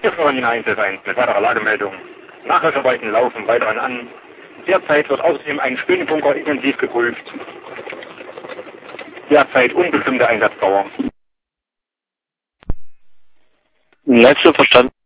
Hier Florian 111 mit weiterer Lagemeldung. Nachlöscharbeiten laufen weiterhin an. Derzeit wird außerdem ein Spionbunker intensiv geprüft. Derzeit unbestimmte Einsatzdauer. Letzte verstanden.